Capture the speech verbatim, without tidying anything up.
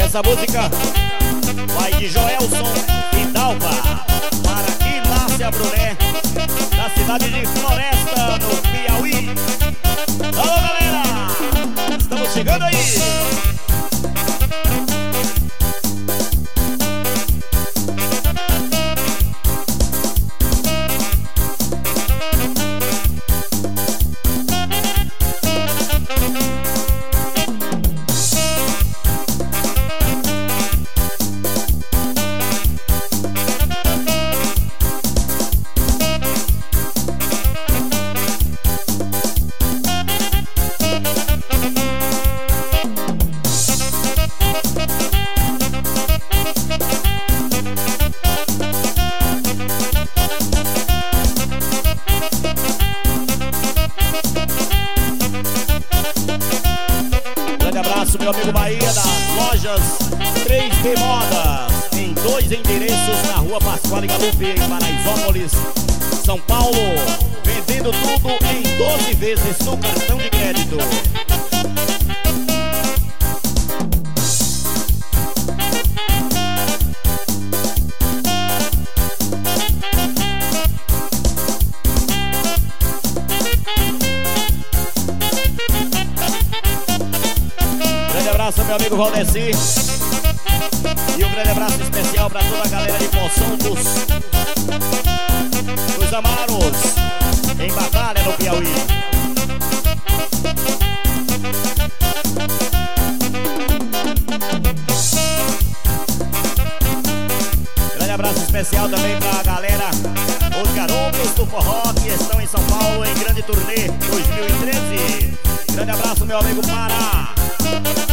Essa música vai de Joelson e Dalva para Inácia Bruné, na cidade de Floresta, no Piauí. Alô, galera! Estamos chegando aí! Meu amigo Bahia, das lojas três D Modas, em dois endereços na rua Pascoal e Galupe, em Paraisópolis, São Paulo, vendendo tudo em doze vezes no cartão de crédito. Meu amigo Valdeci, e um grande abraço especial para toda a galera de Poção dos, dos Amaros, em Batalha, no Piauí. Grande abraço especial também para a galera, os garotos do forró que estão em São Paulo em grande turnê dois mil e treze. Grande abraço, meu amigo Pará.